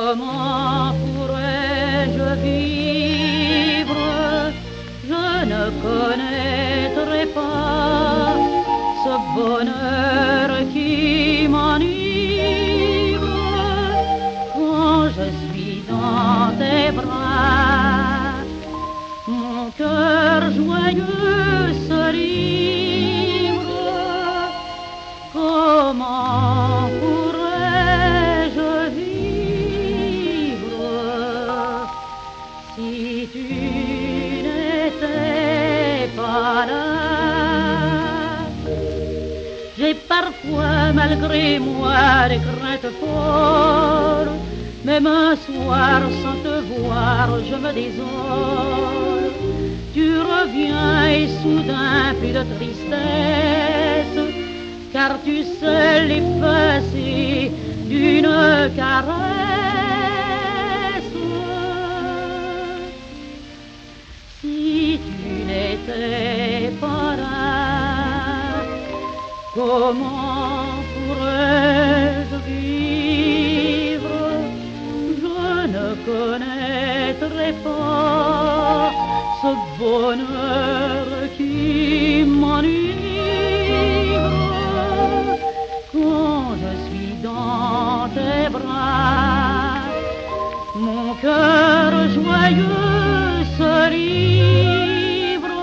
Comment pourrais-je vivre? Je ne connaîtrai pas ce bonheur qui m'enivre quand je suis dans tes bras. Mon cœur joyeux se livre. Comment pourrais-je vivre si tu n'étais pas là? J'ai parfois malgré moi des craintes folles, même un soir sans te voir je me désole. Tu reviens et soudain plus de tristesse, car tu sais l'effacer d'une caresse. Si tu n'étais pas là, comment pourrais-je vivre? Je ne connaîtrai pas ce bonheur qui m'enivre quand je suis dans tes bras. Mon cœur joyeux se livre.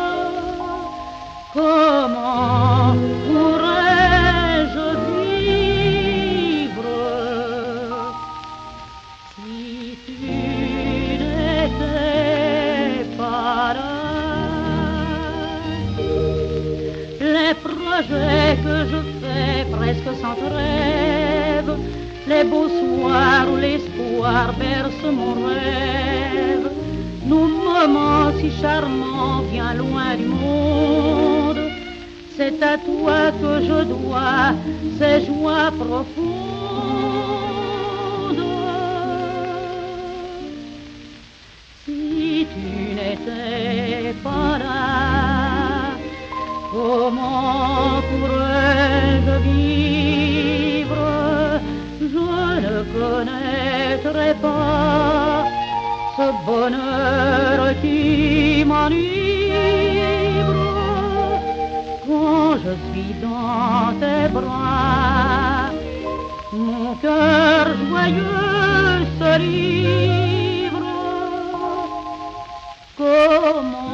Comment pourrais-je vivre si tu n'étais pas là? Les projets que je fais presque sans trêve, les beaux soirs où l'espoir berce mon rêve, nos moments si charmants bien loin du monde, c'est à toi que je dois ces joies profondes. Si tu n'étais pas là, comment pourrais-je vivre? Je ne connaîtrai pas ce bonheur qui m'enivre quand je suis dans tes bras. Mon cœur joyeux se livre. Comment